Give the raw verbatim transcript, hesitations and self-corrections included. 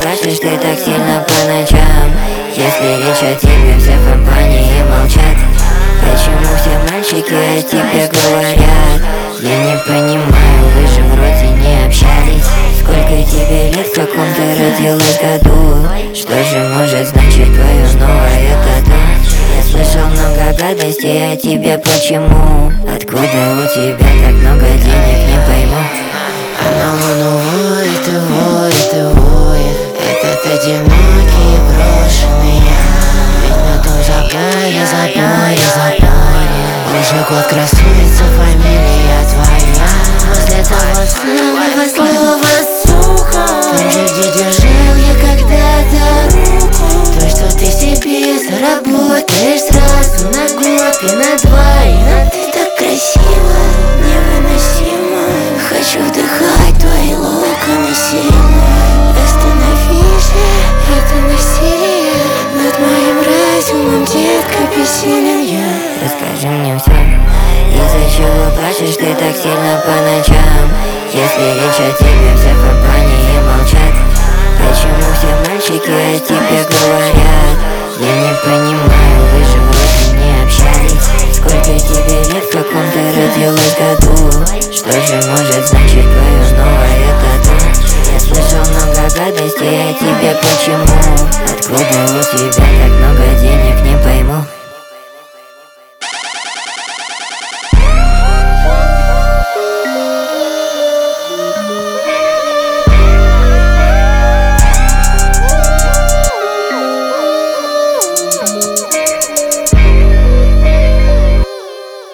плачешь ты так сильно по ночам? Если речь о тебе, все в компании молчат. Почему все мальчики о тебе говорят? Я не понимаю, вы же вроде не общались. Сколько тебе лет, в каком ты родилась году? Что же может значить твое новое тату? Я слышал много гадостей о тебе, почему? Откуда у тебя так много денег, не пойму. Она вону воет и воет и воет. Этот одинокий и брошенный я. Ведь на том запоре, запоре, запоре уже год красуется фамилия твоя. Возле того самого слова сука. Там же, где держал я когда-то руку. То, что ты себе заработаешь сразу на год и на два. И на ты так красиво, невыносимо. Хочу вдыхать твои локоны сильно. Остановись же, это насилие. Над моим разумом, детка, бессилен я. Расскажи мне все. Из-за чего плачешь ты так сильно по ночам? Если речь о тебе, все в компании молчат. Почему все мальчики о тебе